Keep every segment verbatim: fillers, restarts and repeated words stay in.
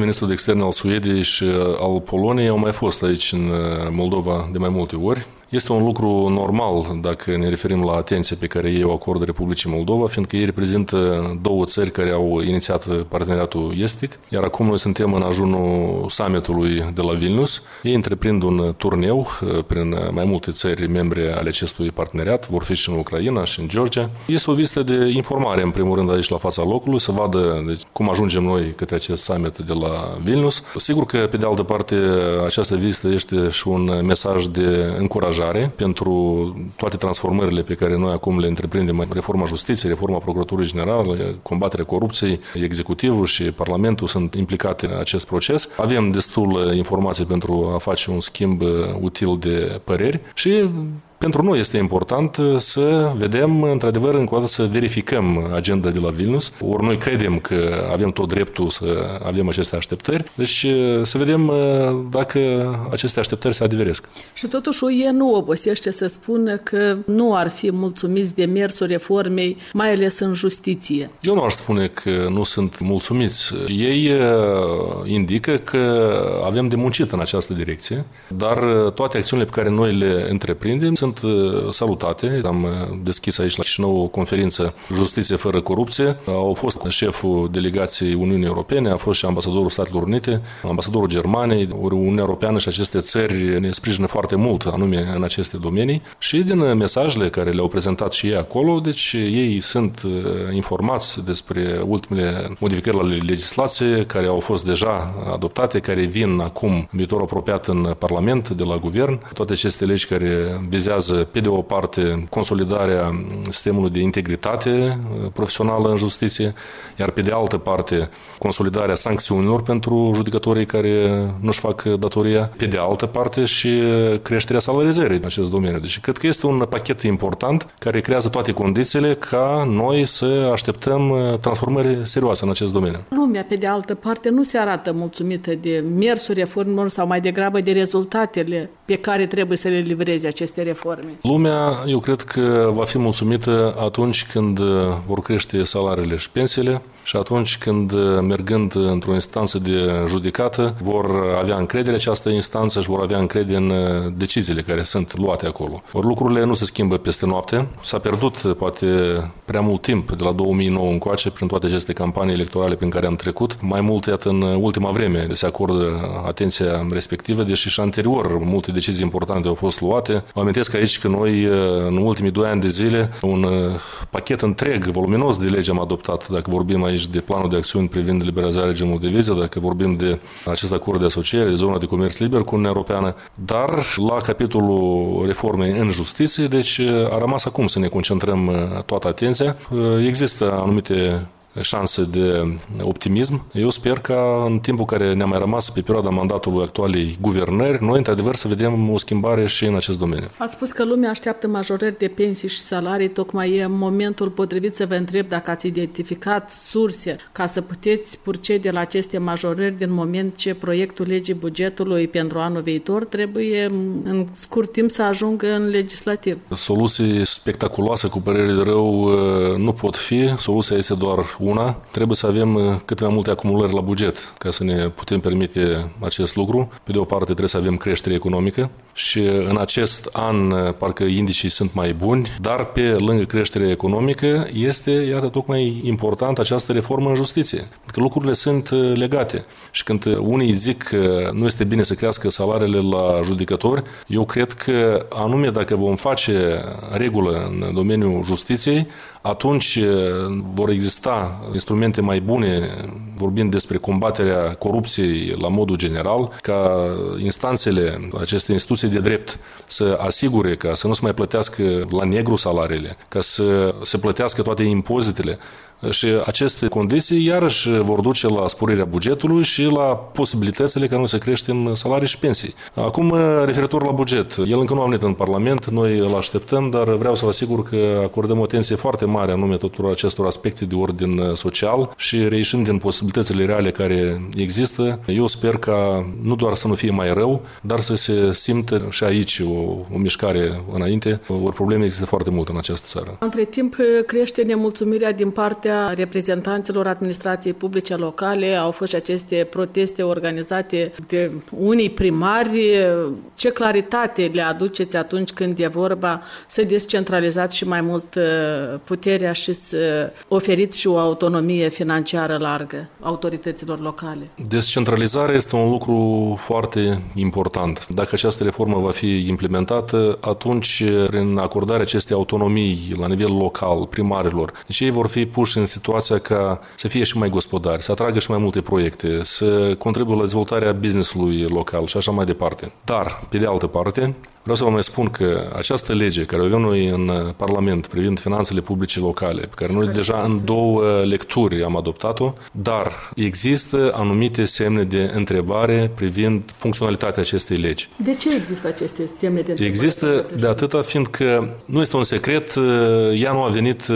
ministrul de externe al Suediei și al Poloniei au mai fost aici în Moldova de mai multe ori. Este un lucru normal dacă ne referim la atenția pe care ei o acordă Republicii Moldova, fiindcă ei reprezintă două țări care au inițiat parteneriatul estic, iar acum noi suntem în ajunul summitului de la Vilnius. Ei întreprind un turneu prin mai multe țări membre ale acestui parteneriat, vor fi și în Ucraina și în Georgia. Este o vizită de informare, în primul rând, aici la fața locului, să vadă deci, cum ajungem noi către acest summit de la Vilnius. Sigur că, pe de altă parte, această vizită este și un mesaj de încurajare pentru toate transformările pe care noi acum le întreprindem, reforma justiției, reforma Procuraturii Generale, combaterea corupției, executivul și Parlamentul sunt implicate în acest proces. Avem destul informații pentru a face un schimb util de păreri și pentru noi este important să vedem, într-adevăr, încă o dată să verificăm agenda de la Vilnius. Ori noi credem că avem tot dreptul să avem aceste așteptări, deci să vedem dacă aceste așteptări se adeveresc. Și totuși U E nu obosește să spună că nu ar fi mulțumiți de mersul reformei, mai ales în justiție. Eu nu aș spune că nu sunt mulțumiți. Ei indică că avem de muncit în această direcție, dar toate acțiunile pe care noi le întreprindem sunt salutate. Am deschis aici la Chișinău o conferință Justiție fără corupție. Au fost șeful delegației Uniunii Europene, a fost și ambasadorul Statelor Unite, ambasadorul Germaniei. Uniunea Europeană și aceste țări ne sprijină foarte mult, anume în aceste domenii. Și din mesajele care le-au prezentat și ei acolo, deci ei sunt informați despre ultimele modificări la legislație care au fost deja adoptate, care vin acum în viitor apropiat în Parlament de la Guvern. Toate aceste legi care vizează pe de o parte consolidarea sistemului de integritate profesională în justiție, iar pe de altă parte consolidarea sancțiunilor pentru judecătorii care nu-și fac datoria, pe de altă parte și creșterea salarizării în acest domeniu. Deci cred că este un pachet important care creează toate condițiile ca noi să așteptăm transformări serioase în acest domeniu. Lumea, pe de altă parte, nu se arată mulțumită de mersul reformelor sau mai degrabă de rezultatele pe care trebuie să le livreze aceste reforme. Lumea, eu cred că va fi mulțumită atunci când vor crește salariile și pensiile și atunci când, mergând într-o instanță de judecată, vor avea încredere în această instanță și vor avea încredere în deciziile care sunt luate acolo. Ori lucrurile nu se schimbă peste noapte. S-a pierdut, poate, prea mult timp de la două mii nouă încoace prin toate aceste campanii electorale prin care am trecut. Mai mult, iată, în ultima vreme se acordă atenția respectivă, deși și anterior multe decizii importante au fost luate. Mă amintesc aici că noi, în ultimii doi ani de zile, un pachet întreg, voluminos de legi am adoptat, dacă vorbim aici de planul de acțiuni privind liberalizarea regimului de viză, dacă vorbim de acest acord de asociere, de zona de comerț liber cu Uniunea Europeană, dar la capitolul reformei în justiție, deci a rămas acum să ne concentrăm toată atenția. Există anumite șanse de optimism. Eu sper ca în timpul care ne-a mai rămas pe perioada mandatului actualei guvernări, noi într-adevăr să vedem o schimbare și în acest domeniu. Ați spus că lumea așteaptă majorări de pensii și salarii, tocmai e momentul potrivit să vă întreb dacă ați identificat surse ca să puteți procede la aceste majorări din moment ce proiectul legii bugetului pentru anul viitor trebuie în scurt timp să ajungă în legislativ. Soluții spectaculoase, cu părere de rău, nu pot fi. Soluția este doar una, trebuie să avem cât mai multe acumulări la buget ca să ne putem permite acest lucru. Pe de o parte trebuie să avem creștere economică și în acest an parcă indicii sunt mai buni, dar pe lângă creșterea economică este, iată, tocmai important această reformă în justiție. Că lucrurile sunt legate și când unii zic că nu este bine să crească salariile la judecători, eu cred că anume dacă vom face regulă în domeniul justiției, atunci vor exista instrumente mai bune, vorbind despre combaterea corupției la modul general, ca instanțele, aceste instituții de drept să asigure ca să nu se mai plătească la negru salariile, ca să se plătească toate impozitele. Și aceste condiții iarăși vor duce la sporirea bugetului și la posibilitățile ca noi să creștem salarii și pensii. Acum, referitor la buget, el încă nu a venit în Parlament, noi îl așteptăm, dar vreau să vă asigur că acordăm o atenție foarte mare anume tuturor acestor aspecte de ordin social și reieșind din posibilitățile reale care există, eu sper ca nu doar să nu fie mai rău, dar să se simtă necesită și aici o, o mișcare înainte. Ori probleme există foarte mult în această țară. Între timp crește nemulțumirea din partea reprezentanților administrației publice locale. Au fost și aceste proteste organizate de unii primari. Ce claritate le aduceți atunci când e vorba să descentralizați și mai mult puterea și să oferiți și o autonomie financiară largă autorităților locale? Descentralizarea este un lucru foarte important. Dacă această reformă va fi implementată, atunci, prin acordarea acestei autonomii la nivel local, primarilor, deci ei vor fi puși în situația ca să fie și mai gospodari, să atragă și mai multe proiecte, să contribuie la dezvoltarea business-ului local și așa mai departe. Dar, pe de altă parte, vreau să vă mai spun că această lege care o avem noi în Parlament privind finanțele publice locale, pe care noi deja în două lecturi am adoptat-o, dar există anumite semne de întrebare privind funcționalitatea acestei legi. De ce există aceste semne de întrebare? Există de atâta fiindcă nu este un secret, ea nu a venit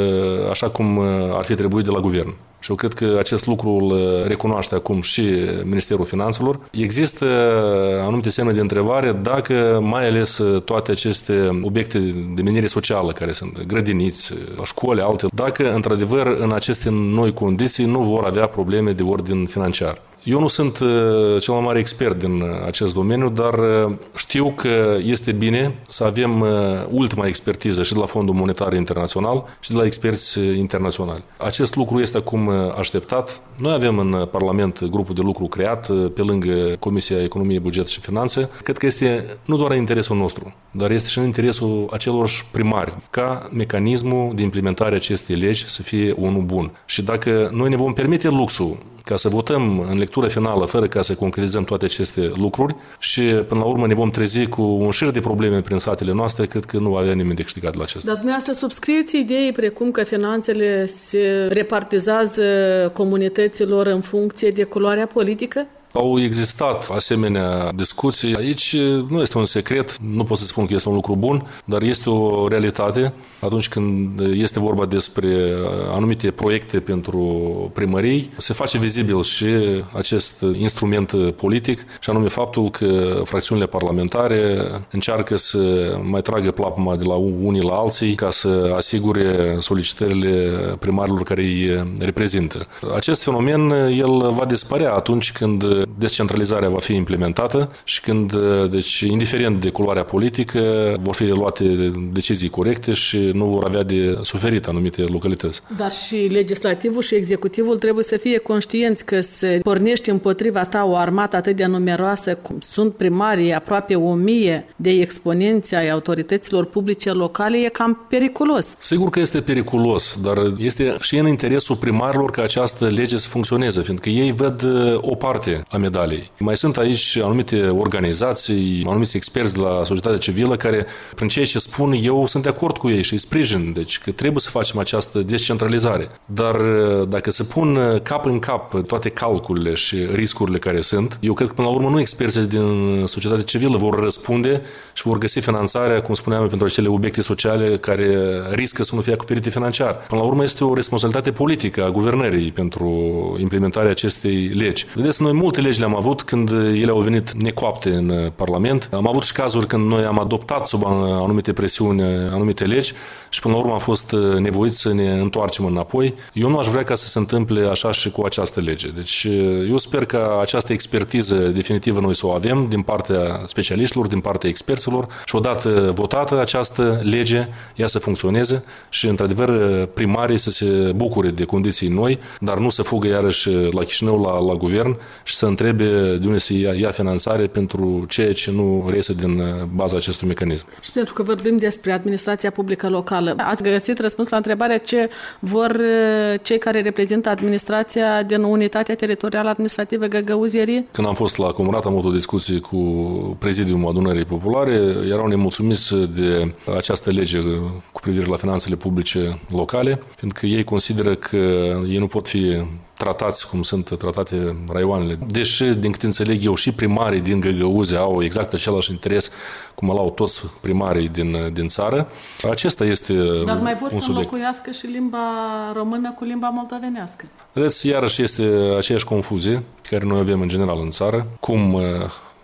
așa cum ar fi trebuit de la guvern. Și eu cred că acest lucru îl recunoaște acum și Ministerul Finanțelor. Există anumite semne de întrebare dacă mai ales toate aceste obiecte de menire socială care sunt grădiniți, școli, alte, dacă într-adevăr în aceste noi condiții nu vor avea probleme de ordin financiar. Eu nu sunt cel mai mare expert din acest domeniu, dar știu că este bine să avem ultima expertiză și de la Fondul Monetar Internațional și de la experți internaționali. Acest lucru este acum așteptat. Noi avem în Parlament grupul de lucru creat pe lângă Comisia Economie, Buget și Finanțe. Cred că este nu doar în interesul nostru, dar este și în interesul acelor primari ca mecanismul de implementare a acestei legi să fie unul bun. Și dacă noi ne vom permite luxul ca să votăm în lectură finală fără ca să concretizăm toate aceste lucruri și până la urmă ne vom trezi cu un șir de probleme prin satele noastre, cred că nu va avea nimeni de câștigat de la acesta. Dar dumneavoastră subscrieți idei precum că finanțele se repartizează comunităților în funcție de culoarea politică? Au existat asemenea discuții. Aici nu este un secret, nu pot să spun că este un lucru bun, dar este o realitate atunci când este vorba despre anumite proiecte pentru primării. Se face vizibil și acest instrument politic și anume faptul că fracțiunile parlamentare încearcă să mai tragă plapuma de la unii la alții ca să asigure solicitările primarilor care îi reprezintă. Acest fenomen el va dispărea atunci când descentralizarea va fi implementată și când, deci, indiferent de culoarea politică, vor fi luate decizii corecte și nu vor avea de suferit anumite localități. Dar și legislativul și executivul trebuie să fie conștienți că să pornești împotriva ta o armată atât de numeroasă cum sunt primarii, aproape o mie de exponenți ai autorităților publice locale, e cam periculos. Sigur că este periculos, dar este și în interesul primarilor ca această lege să funcționeze, fiindcă ei văd o parte a medaliei. Mai sunt aici anumite organizații, anumiți experți de la societatea civilă care, prin ceea ce spun, eu sunt de acord cu ei și îi sprijin, deci că trebuie să facem această descentralizare. Dar dacă se pun cap în cap toate calculele și riscurile care sunt, eu cred că până la urmă nu experții din societatea civilă vor răspunde și vor găsi finanțarea, cum spuneam, pentru acele obiecte sociale care riscă să nu fie acoperite financiar. Până la urmă este o responsabilitate politică a guvernării pentru implementarea acestei legi. Vedeți, noi multe legi le-am avut când ele au venit necoapte în Parlament. Am avut și cazuri când noi am adoptat sub anumite presiuni anumite legi și până la urmă am fost nevoiți să ne întoarcem înapoi. Eu nu aș vrea ca să se întâmple așa și cu această lege. Deci eu sper că această expertiză definitivă noi să o avem din partea specialiștilor, din partea experților și odată votată această lege, ea să funcționeze și într-adevăr primarii să se bucure de condiții noi, dar nu să fugă iarăși la Chișinău, la, la guvern și să întrebe de unde să ia, ia finanțare pentru ceea ce nu reiese din baza acestui mecanism. Și pentru că vorbim despre administrația publică locală, ați găsit răspuns la întrebarea ce vor cei care reprezintă administrația din Unitatea Teritorială Administrativă Găgăuzierii? Când am fost la Comunat, am avut o discuție cu Prezidiumul Adunării Populare, erau nemulțumiți de această lege cu privire la finanțele publice locale, fiindcă ei consideră că ei nu pot fi tratați cum sunt tratate raioanele. Deși, din câte înțeleg eu, și primarii din Găgăuze au exact același interes cum îl au toți primarii din, din țară. Acesta este un subiect. Dar mai vor să înlocuiască și limba română cu limba moldovenească. Vedeți, iarăși este aceeași confuzie care noi avem în general în țară. Cum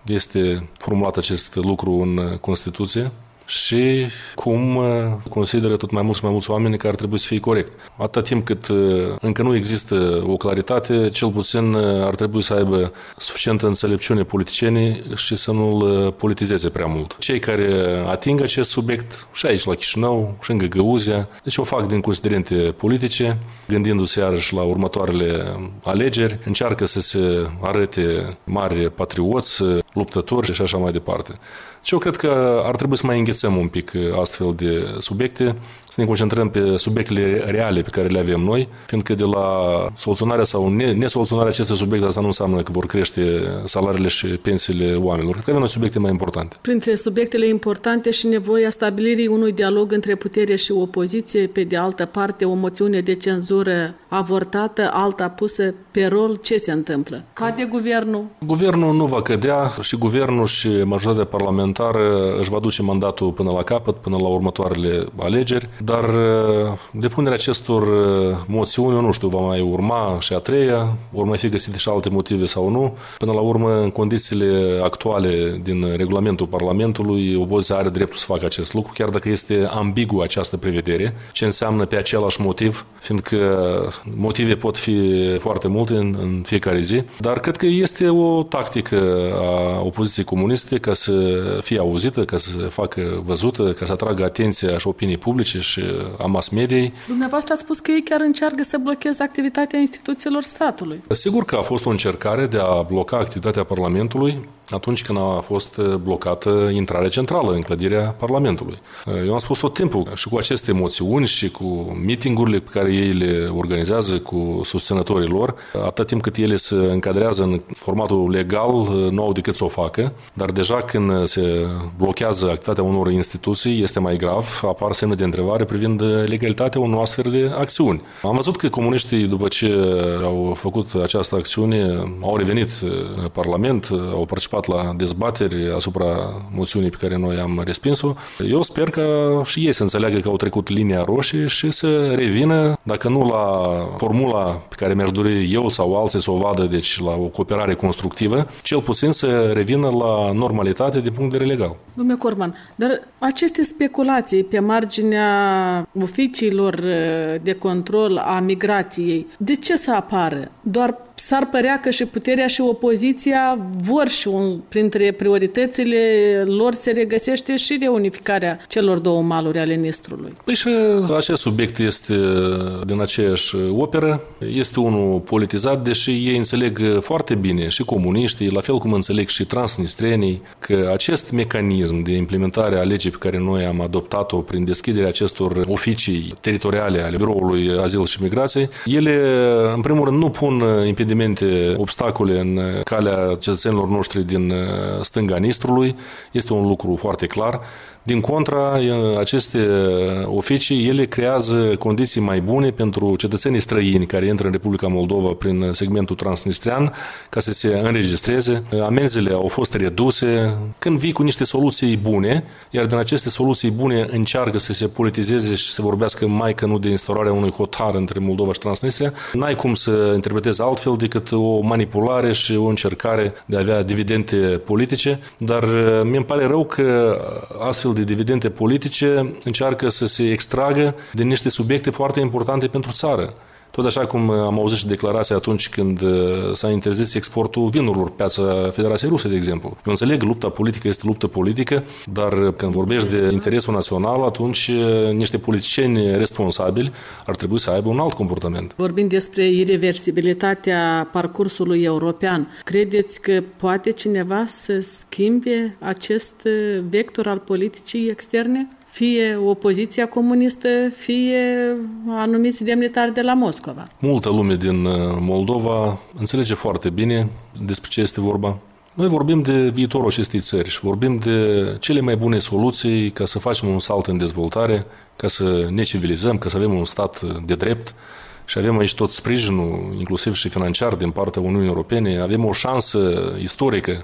este formulat acest lucru în Constituție și cum consideră tot mai mulți și mai mulți oameni că ar trebui să fie corect. Atâta timp cât încă nu există o claritate, cel puțin ar trebui să aibă suficientă înțelepciune politicienii și să nu-l politizeze prea mult. Cei care ating acest subiect și aici la Chișinău și în Găgăuzia, deci o fac din considerente politice, gândindu-se iarăși la următoarele alegeri, încearcă să se arate mari patrioți, luptători și așa mai departe. Și eu cred că ar trebui să mai înghețăm un pic astfel de subiecte, să ne concentrăm pe subiectele reale pe care le avem noi, fiindcă de la soluționarea sau nesoluționarea acestui subiect, asta nu înseamnă că vor crește salariile și pensiile oamenilor. Cred că avem noi subiecte mai importante. Printre subiectele importante și nevoia stabilirii unui dialog între putere și opoziție, pe de altă parte o moțiune de cenzură avortată, alta pusă pe rol, ce se întâmplă? Cade guvernul? Guvernul nu va cădea și guvernul și majoritatea parlamentară își va duce mandatul până la capăt, până la următoarele alegeri, dar depunerea acestor moțiuni, eu nu știu, va mai urma și a treia, vor mai fi găsite și alte motive sau nu. Până la urmă, în condițiile actuale din regulamentul Parlamentului, opoziția are dreptul să facă acest lucru, chiar dacă este ambiguă această prevedere, ce înseamnă pe același motiv, fiindcă motive pot fi foarte multe în, în fiecare zi, dar cred că este o tactică a opoziției comuniste ca să fie auzită, ca să facă văzută, ca să atragă atenția și opinii publice și a mass mediei. Dumneavoastră ați spus că ei chiar încearcă să blocheze activitatea instituțiilor statului. Sigur că a fost o încercare de a bloca activitatea Parlamentului atunci când a fost blocată intrarea centrală în clădirea Parlamentului. Eu am spus tot timpul și cu aceste moțiuni și cu meetingurile pe care ei le organizează cu susținătorii lor, atât timp cât ele se încadrează în formatul legal, nu au decât să o facă, dar deja când se blochează activitatea unor instituții, este mai grav, apar semne de întrebare privind legalitatea unor astfel de acțiuni. Am văzut că comuniștii, după ce au făcut această acțiune, au revenit în Parlament, au participat la dezbateri asupra moțiunii pe care noi am respins-o. Eu sper că și ei să înțeleagă că au trecut linia roșie și să revină, dacă nu la formula pe care mi-aș dori eu sau alții să o vadă, deci la o cooperare constructivă, cel puțin să revină la normalitate din punct de vedere legal. Domnule Corman, dar aceste speculații pe marginea oficiilor de control a migrației, de ce să apară? Doar s-ar părea că și puterea și opoziția vor și un, printre prioritățile lor se regăsește și reunificarea celor două maluri ale Nistrului. Păi și acest subiect este din aceeași operă, este unul politizat, deși ei înțeleg foarte bine și comuniștii, la fel cum înțeleg și transnistrenii, că acest mecanism de implementare a legii pe care noi am adoptat-o prin deschiderea acestor oficii teritoriale ale Biroului Azil și Migrație, ele, în primul rând, nu pun impedimente, obstacole în calea cetățenilor noștri din stânga Nistrului. Este un lucru foarte clar. Din contra, aceste oficii, ele creează condiții mai bune pentru cetățenii străini care intră în Republica Moldova prin segmentul transnistrean ca să se înregistreze. Amenzile au fost reduse. Când vii cu niște soluții bune, iar din aceste soluții bune încearcă să se politizeze și să vorbească mai că nu de instaurarea unui hotar între Moldova și Transnistria, n-ai cum să interpretezi altfel decât o manipulare și o încercare de a avea dividende politice, dar mi-mi pare rău că astfel de dividende politice încearcă să se extragă din niște subiecte foarte importante pentru țară. Tot așa cum am auzit și declarația atunci când s-a interzis exportul vinurilor pe piața Federației Ruse, de exemplu. Eu înțeleg, lupta politică este luptă politică, dar când vorbești de interesul național, atunci niște politicieni responsabili ar trebui să aibă un alt comportament. Vorbind despre ireversibilitatea parcursului european, credeți că poate cineva să schimbe acest vector al politicii externe? Fie opoziția comunistă, fie anumiți demnitari de la Moscova. Multă lume din Moldova înțelege foarte bine despre ce este vorba. Noi vorbim de viitorul acestei țări și vorbim de cele mai bune soluții ca să facem un salt în dezvoltare, ca să ne civilizăm, ca să avem un stat de drept. Și avem aici tot sprijinul, inclusiv și financiar, din partea Uniunii Europene. Avem o șansă istorică,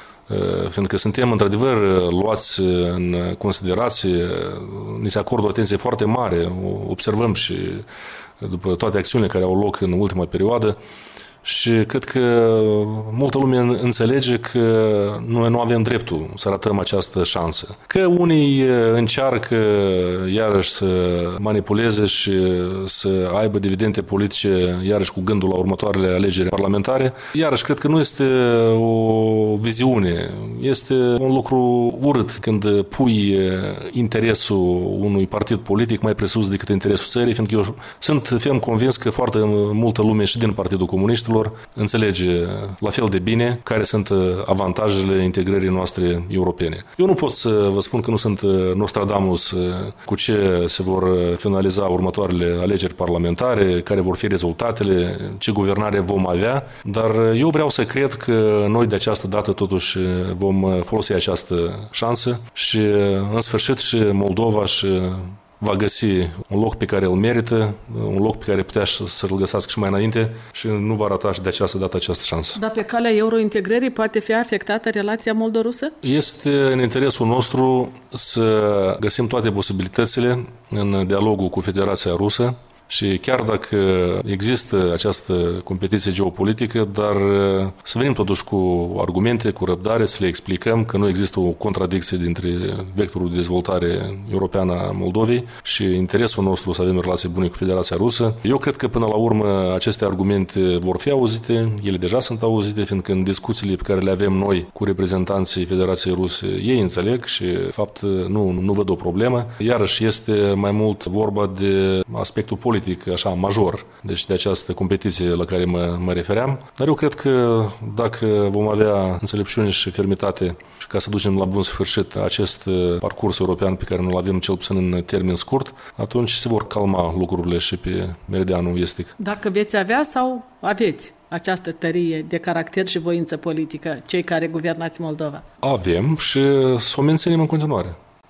fiindcă suntem într-adevăr luați în considerație, ni se acordă o atenție foarte mare, o observăm și după toate acțiunile care au loc în ultima perioadă. și cred că multă lume înțelege că noi nu avem dreptul să ratăm această șansă. Că unii încearcă iarăși să manipuleze și să aibă dividende politice iarăși cu gândul la următoarele alegeri parlamentare, iarăși cred că nu este o viziune, este un lucru urât când pui interesul unui partid politic mai presus decât interesul țării, fiindcă eu sunt ferm convins că foarte multă lume și din Partidul Comuniștilor înțelege la fel de bine care sunt avantajele integrării noastre europene. Eu nu pot să vă spun că nu sunt Nostradamus cu ce se vor finaliza următoarele alegeri parlamentare, care vor fi rezultatele, ce guvernare vom avea, dar eu vreau să cred că noi de această dată totuși vom folosi această șansă și în sfârșit și Moldova și va găsi un loc pe care îl merită, un loc pe care putea să-l găsească și mai înainte și nu va rata și de această dată această șansă. Dar pe calea eurointegrării poate fi afectată relația moldo-rusă? Este în interesul nostru să găsim toate posibilitățile în dialogul cu Federația Rusă și chiar dacă există această competiție geopolitică, dar să venim totuși cu argumente, cu răbdare, să le explicăm că nu există o contradicție dintre vectorul de dezvoltare europeană a Moldovei și interesul nostru să avem relații bune cu Federația Rusă. Eu cred că până la urmă aceste argumente vor fi auzite, ele deja sunt auzite, fiindcă în discuțiile pe care le avem noi cu reprezentanții Federației Ruse, ei înțeleg și, de fapt, nu, nu văd o problemă. Iarăși este mai mult vorba de aspectul politic, așa, major, deci de această competiție la care mă, mă refeream. Dar eu cred că dacă vom avea înțelepciune și fermitate și ca să ducem la bun sfârșit acest parcurs european pe care nu-l avem cel puțin în termen scurt, atunci se vor calma lucrurile și pe meridianul estic. Dacă veți avea sau aveți această tărie de caracter și voință politică, cei care guvernați Moldova? Avem și să o menținem în continuare.